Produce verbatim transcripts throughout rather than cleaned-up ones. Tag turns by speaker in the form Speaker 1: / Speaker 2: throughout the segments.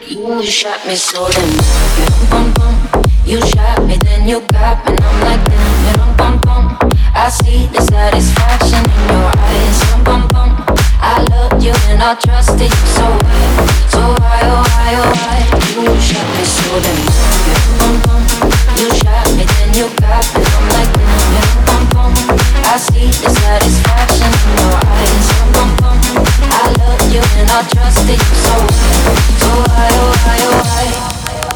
Speaker 1: You shot me so damn. Bum bum. You shot me, then you got me, and I'm like damn. Bum bum. I see the satisfaction in your eyes. Bum bum. I loved you and I trusted you so why, so why, oh why, oh why? You shot me so damn. Bum bum. You shot me, then you got me, and I'm like damn. Bum bum. I see the satisfaction in your eyes. Bum bum. I loved you and I trusted you so why, so why, oh why, oh why?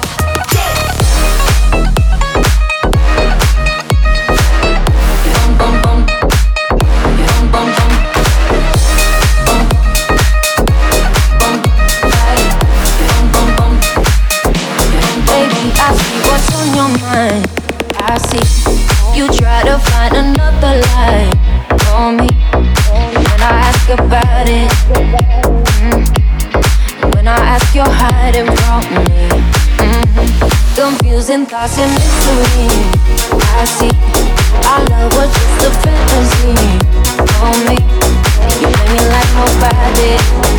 Speaker 1: I see you try to find another lie for me. When I ask about it, mm. When I ask, you're hiding from me. mm. Confusing thoughts and mystery. I see our love was just a fantasy for me. You made me like nobody.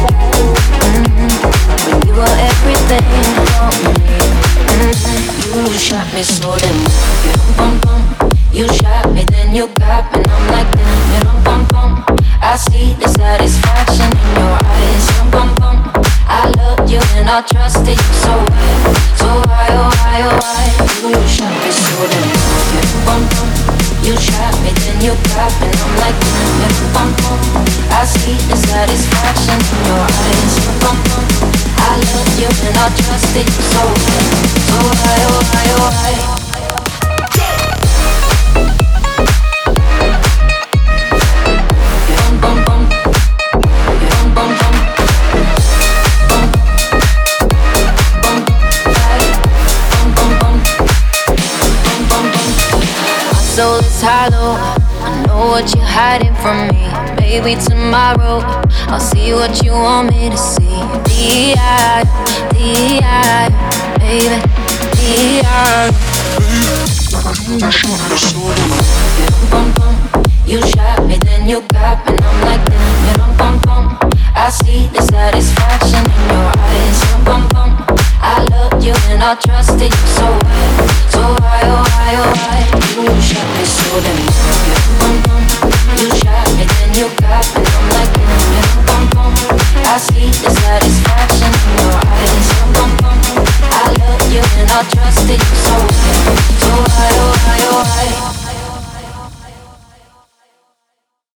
Speaker 1: mm. When you were everything for me. mm. You shot me so damn. Bum bum. You shot me, then you got me, and I'm like damn. Bum bum. I see the satisfaction in your eyes. Bum bum. I loved you and I trusted you so why, so why, oh why, oh why? You shot me so damn. Bum bum. You shot me, then you got me, and I'm like damn. Bum bum. I see the satisfaction in your eyes. Bum bum. I loved you and I trusted you so why, so why, oh why, oh why? Soul is hollow. I know what you're hiding from me. Maybe tomorrow I'll see what you want me to see. D I, D I, baby, D I. Bum bum. You shot me, then you got me, and I'm like damn. Bum bum. I see the satisfaction in your eyes. Bum bum. I loved you and I trusted you so why, so why, oh why, oh why? You shot me so damn. Bum bum. You shot me, then you got me, and I'm like damn. Bum bum. I see the satisfaction in your eyes. Bum bum. I loved you and I trusted you